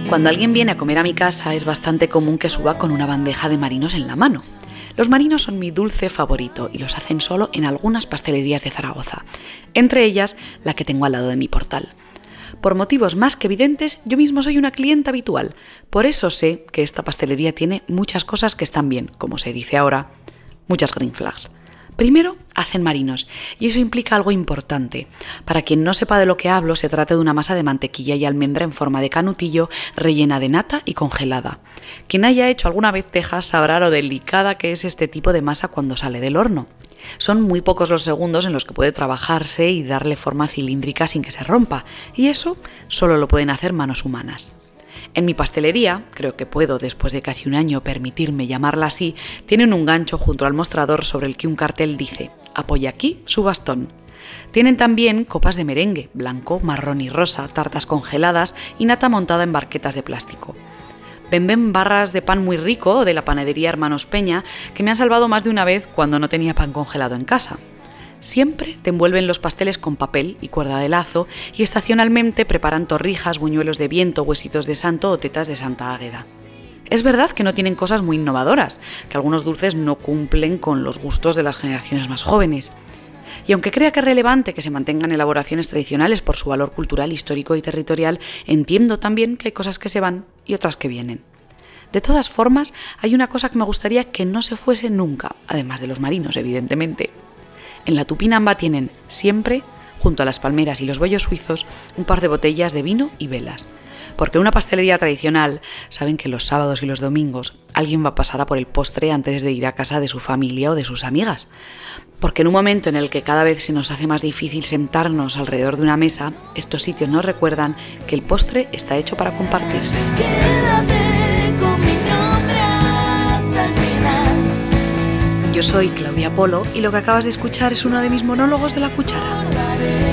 Cuando alguien viene a comer a mi casa es bastante común que suba con una bandeja de marinos en la mano. Los marinos son mi dulce favorito y los hacen solo en algunas pastelerías de Zaragoza, entre ellas la que tengo al lado de mi portal. Por motivos más que evidentes, yo mismo soy una clienta habitual. Por eso sé que esta pastelería tiene muchas cosas que están bien, como se dice ahora, muchas green flags. Primero, hacen marinos, y eso implica algo importante. Para quien no sepa de lo que hablo, se trata de una masa de mantequilla y almendra en forma de canutillo, rellena de nata y congelada. Quien haya hecho alguna vez tejas sabrá lo delicada que es este tipo de masa cuando sale del horno. Son muy pocos los segundos en los que puede trabajarse y darle forma cilíndrica sin que se rompa, y eso solo lo pueden hacer manos humanas. En mi pastelería, creo que puedo después de casi un año permitirme llamarla así, tienen un gancho junto al mostrador sobre el que un cartel dice «Apoya aquí su bastón». Tienen también copas de merengue, blanco, marrón y rosa, tartas congeladas y nata montada en barquetas de plástico. Venden barras de pan muy rico de la panadería Hermanos Peña que me han salvado más de una vez cuando no tenía pan congelado en casa. Siempre te envuelven los pasteles con papel y cuerda de lazo y estacionalmente preparan torrijas, buñuelos de viento, huesitos de santo o tetas de Santa Águeda. Es verdad que no tienen cosas muy innovadoras, que algunos dulces no cumplen con los gustos de las generaciones más jóvenes. Y aunque crea que es relevante que se mantengan elaboraciones tradicionales por su valor cultural, histórico y territorial, entiendo también que hay cosas que se van y otras que vienen. De todas formas, hay una cosa que me gustaría que no se fuese nunca, además de los marinos, evidentemente. En la Tupinamba tienen siempre, junto a las palmeras y los bollos suizos, un par de botellas de vino y velas. Porque en una pastelería tradicional saben que los sábados y los domingos alguien va a pasar a por el postre antes de ir a casa de su familia o de sus amigas. Porque en un momento en el que cada vez se nos hace más difícil sentarnos alrededor de una mesa, estos sitios nos recuerdan que el postre está hecho para compartirse. Quédate con mi nombre hasta el final. Yo soy Claudia Polo y lo que acabas de escuchar es uno de mis monólogos de la cuchara.